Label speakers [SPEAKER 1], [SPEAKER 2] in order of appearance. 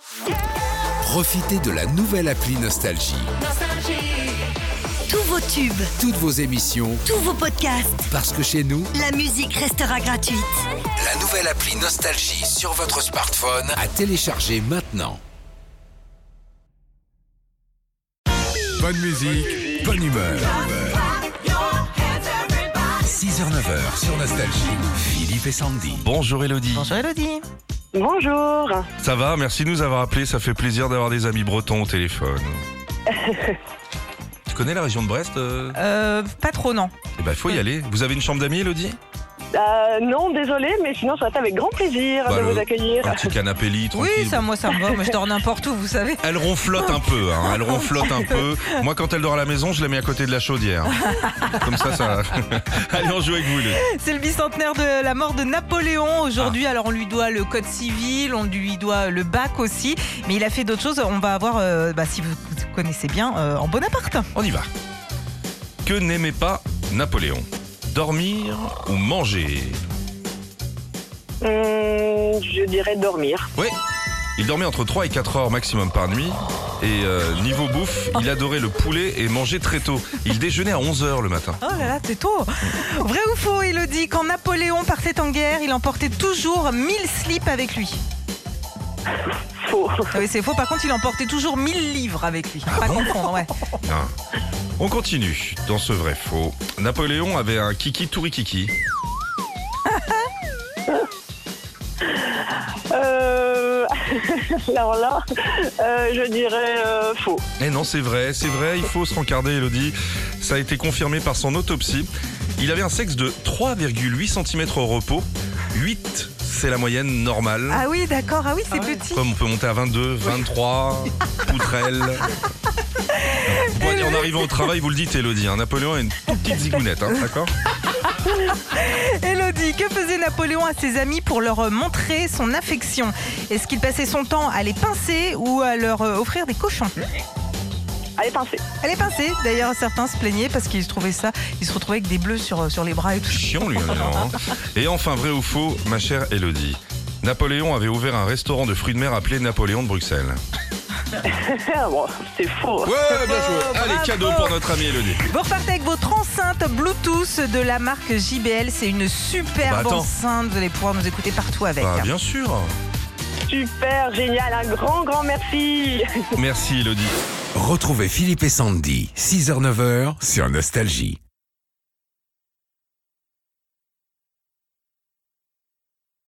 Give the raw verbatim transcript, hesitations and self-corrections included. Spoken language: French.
[SPEAKER 1] Profitez de la nouvelle appli Nostalgie.
[SPEAKER 2] Tous vos tubes,
[SPEAKER 1] Toutes vos émissions,
[SPEAKER 2] tous vos podcasts,
[SPEAKER 1] parce que chez nous,
[SPEAKER 2] la musique restera gratuite.
[SPEAKER 1] la nouvelle appli Nostalgie sur votre smartphone à télécharger maintenant. Bonne musique, bonne humeur. six heures neuf heures sur Nostalgie, Philippe et Sandy.
[SPEAKER 3] Bonjour Elodie.
[SPEAKER 4] Bonjour Elodie.
[SPEAKER 5] Bonjour.
[SPEAKER 3] Ça va, merci de nous avoir appelés, ça fait plaisir d'avoir des amis bretons au téléphone. Tu connais la région de Brest euh...
[SPEAKER 4] Euh, pas trop, non.
[SPEAKER 3] Eh ben, il faut y aller. Vous avez une chambre d'amis, Elodie?
[SPEAKER 5] Euh, non, désolé, mais sinon ça va être avec grand plaisir
[SPEAKER 3] Bah,
[SPEAKER 5] de
[SPEAKER 3] le-
[SPEAKER 5] vous accueillir.
[SPEAKER 3] Un petit canapé lit, tranquille.
[SPEAKER 4] Oui, ça, moi, ça me va. Moi, je dors n'importe où, vous savez.
[SPEAKER 3] Elle ronflotte un peu, hein. Elle ronflotte un peu. Moi, quand elle dort à la maison, je la mets à côté de la chaudière. Comme ça, ça... Allez, on joue avec vous, Elodie.
[SPEAKER 4] C'est le bicentenaire de la mort de Napoléon aujourd'hui. Alors, on lui doit le code civil, on lui doit le bac aussi. Mais il a fait d'autres choses. On va avoir, euh, bah, si vous connaissez bien, euh, en Bonaparte.
[SPEAKER 3] On y va. Que n'aimait pas Napoléon? Dormir ou manger?
[SPEAKER 5] Hum, je dirais dormir.
[SPEAKER 3] Oui, il dormait entre trois et quatre heures maximum par nuit. Et euh, niveau bouffe, il adorait le poulet et mangeait très tôt. Il déjeunait à onze heures le matin.
[SPEAKER 4] Oh là là, c'est tôt. Vrai ou faux, Elodie, quand Napoléon partait en guerre, il emportait toujours mille slips avec lui.
[SPEAKER 5] Faux.
[SPEAKER 4] Ah oui, c'est faux. Par contre, il emportait toujours mille livres avec lui. Pas confondre, ouais.
[SPEAKER 3] Hein. On continue dans ce vrai faux. Napoléon avait un kiki tourikiki.
[SPEAKER 5] Euh... Alors là, euh, je dirais euh, faux.
[SPEAKER 3] Eh non, c'est vrai, c'est vrai, il faut se rencarder, Elodie. Ça a été confirmé par son autopsie. Il avait un sexe de trois virgule huit centimètres au repos. huit, c'est la moyenne normale.
[SPEAKER 4] Ah oui, d'accord. Ah oui, c'est petit.
[SPEAKER 3] Comme on peut monter à vingt-deux, vingt-trois, poutrelle. Bon, allez, en arrivant au travail, vous le dites, Elodie, hein, Napoléon a une toute petite zigounette, hein, d'accord?
[SPEAKER 4] Elodie, que faisait Napoléon à ses amis pour leur montrer son affection? Est-ce qu'il passait son temps à les pincer ou à leur euh, offrir des cochons?
[SPEAKER 5] Allez, pincez.
[SPEAKER 4] À les pincer. D'ailleurs, certains se plaignaient parce qu'ils se trouvaient ça, ils se retrouvaient avec des bleus sur, sur les bras et tout.
[SPEAKER 3] Chiant, lui, hein. Et enfin, vrai ou faux, ma chère Elodie, Napoléon avait ouvert un restaurant de fruits de mer appelé Napoléon de Bruxelles.
[SPEAKER 5] Bon, c'est faux.
[SPEAKER 3] Ouais, bien joué.
[SPEAKER 4] Oh,
[SPEAKER 3] Allez,
[SPEAKER 4] bravo.
[SPEAKER 3] cadeau pour notre ami Elodie.
[SPEAKER 4] Vous repartez avec votre enceinte Bluetooth de la marque J B L. C'est une superbe
[SPEAKER 3] Bah, attends.
[SPEAKER 4] enceinte. Vous allez pouvoir nous écouter partout avec.
[SPEAKER 3] Bah, bien sûr.
[SPEAKER 5] Super, génial. Un grand, grand merci.
[SPEAKER 3] Merci Elodie.
[SPEAKER 1] Retrouvez Philippe et Sandy, six heures neuf heures sur Nostalgie.